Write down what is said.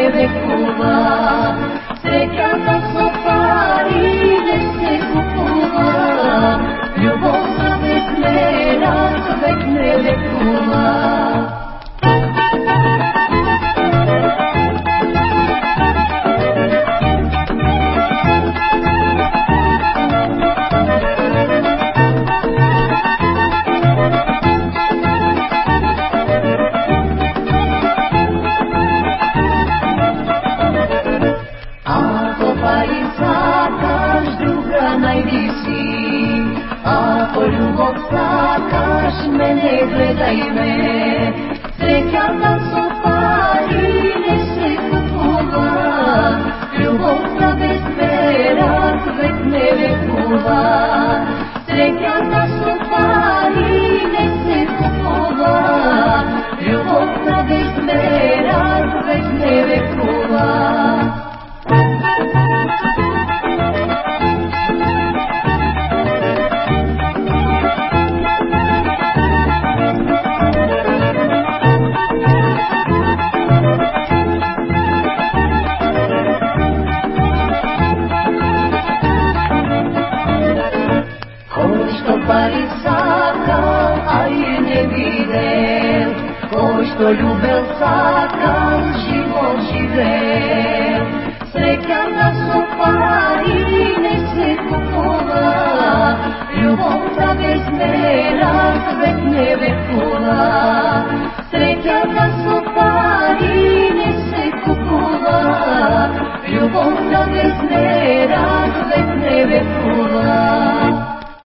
не векува. Среќата со пари не се купува, љубовта без мера век не векува. Ако љубов сакаш, мене гледај ме. Среќата со пари не се купува, љубовта без вера век не векува. Среќата со пари не се купува, љубовта без вера век не векува. Пари сака, ај не видел, кој што љубел сака, живот живел. Среќата со пари не се купува, љубовта без мера век не векува. Среќата со пари не се купува, љубовта без мера век не векува.